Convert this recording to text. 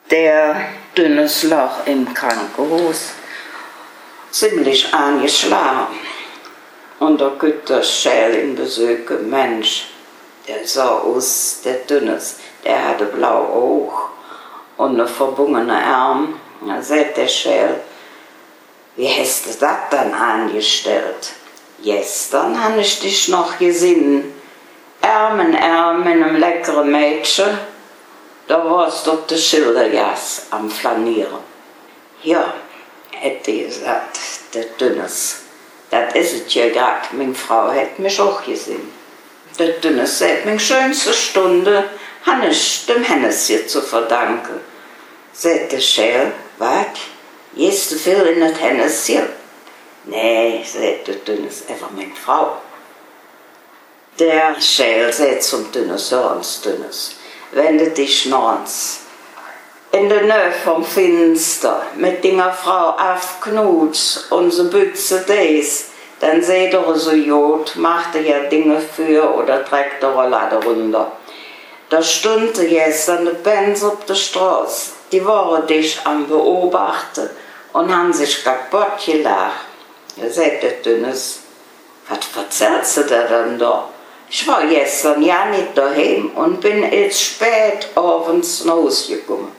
Der Dünnes lag im Krankenhaus, ziemlich angeschlagen. Und da gibt der Schäl in Besuch, Mensch, der sah aus, der Dünnes, der hatte blaue Augen und eine verbungene Arm. Da sagt der Schäl, wie hast du das dann angestellt? Gestern habe ich dich noch gesehen, Arm in Arm mit einem leckeren Mädchen. Da warst du auf der Schildergasse am Flanieren. Ja, hätte ich gesagt, der Dünnes. Das ist es ja gerade. Meine Frau hat mich auch gesehen. Der Dünnes sagt, meine schönste Stunde habe ich dem Hennes hier zu verdanken. Sagt der Schäl, was? Gehst du viel in das Hennes hier? Nee, sagt der Dünnes, einfach meine Frau. Der Schäl sagt zum Dünnes, hör uns Dünnes. Wenn du dich nors in der Nähe vom Finster mit deiner Frau aufknutst und so bütze des, dann seht ihr so Jod, macht ihr ja Dinge für oder trägt ihr Rollade runter. Da stund gestern die Benz auf der Straße, die waren dich am Beobachten und haben sich kaputt gelacht. Da sagt der Dünnes, was erzählst du dir denn da? Ich war gestern ja nicht daheim und bin jetzt spät abends nach Hause gekommen.